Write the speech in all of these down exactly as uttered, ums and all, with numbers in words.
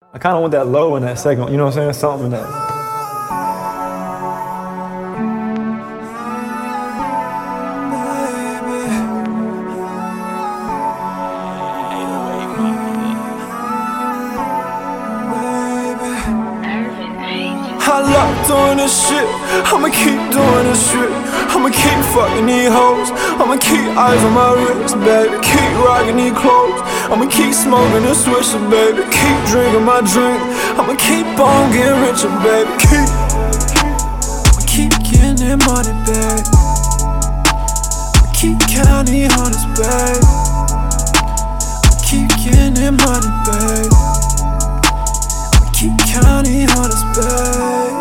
I kind of want that low in that second, you know what I'm saying? Something in that. I love doing this shit, I'ma keep doing this shit. I'ma keep fucking these hoes, I'ma keep eyes on my wrist, baby. Keep rocking these clothes, I'ma keep smoking and swishing, baby. Keep drinking my drink, I'ma keep on getting richer, baby. Keep, I'ma keep getting that money, baby. I'ma keep counting these hundreds, baby. I'ma keep getting that money, baby. I'ma keep counting these hundreds, baby.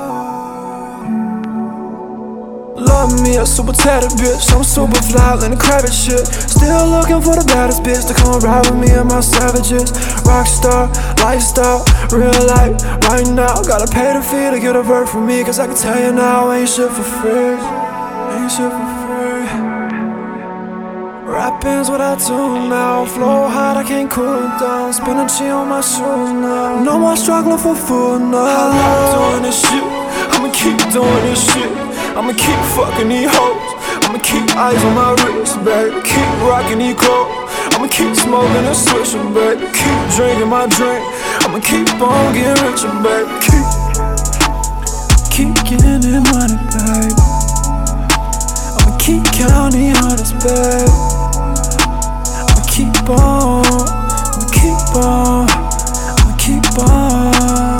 Love me, a super tatted bitch. I'm super fly, like the Kravitz shit. Still looking for the baddest bitch to come ride with me and my savages. Rockstar, lifestyle, real life, right now. Gotta pay the fee to get a verb from me, cause I can tell you now, ain't shit for free. Ain't shit for free. Rapping's what I do now. Flow hot, I can't cool it down. Spinning G on my shoes now. No more struggling for food now. I love doing this shit, I'ma keep doing this shit. I'ma keep fucking these hoes, I'ma keep eyes on my wrist, baby. Keep rocking these clothes, I'ma keep smoking and swishing, baby. Keep drinking my drink, I'ma keep on getting richer, baby. Keep, keep getting that money, baby. I'ma keep counting hundreds, baby. I'ma keep on, I'ma keep on, I'ma keep on.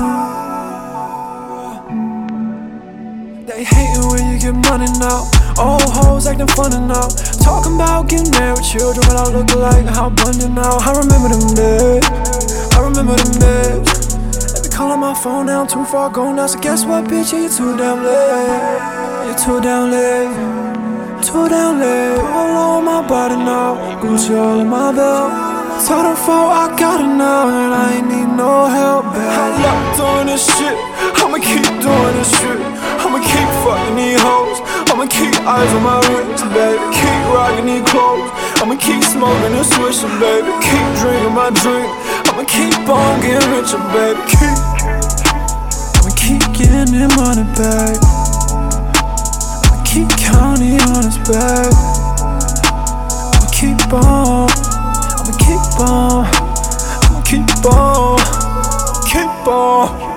They hating when you get money now. Old hoes acting funny now. Talking about getting married with children, but I look alike, how abundant now. I remember them days, I remember them days. They be calling my phone now, too far gone now. So guess what, bitch, yeah, you're too damn late. You're too damn late, too damn late. All on my body now, Gucci all in my belt. Told them for I got it now, and I ain't need no help, babe. I love doing this shit, I'ma keep doing this shit. I'ma keep fucking these hoes, I'ma keep eyes on my wrist, baby. Keep rocking these clothes, I'ma keep smoking and swishing, baby. Keep drinking my drink, I'ma keep on getting richer, baby. Keep, I'ma keep getting that money, baby. I'ma keep counting honest, baby. I'ma keep on, I'ma keep on, I'ma keep on, keep on.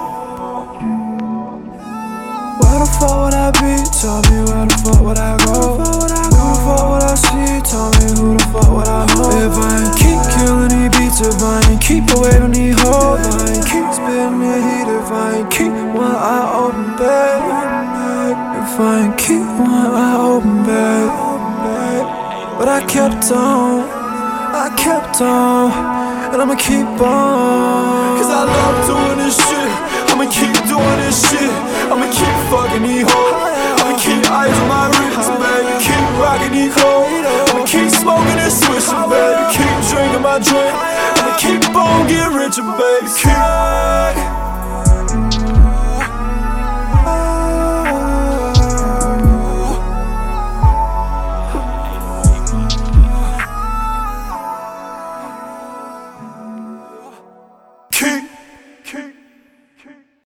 Where the fuck would I be? Tell me where the fuck would I go? Who the fuck would I see? Tell me who the fuck would I hold? If I ain't keep killing these beats, if I ain't keep away from these hoes, if I ain't keep spitting the heat, if I ain't keep one eye open, babe. If I ain't keep one eye open, babe. But I kept on, I kept on, and I'ma keep on. Cause I love doing this shit, I'ma keep doing this shit. I'ma keep fucking these hoes, I'ma keep eyes on my wrist, baby. Keep rocking these clothes, I'ma keep smoking and swishing, baby. Keep drinking my drink, I'ma keep on getting richer, baby. Keep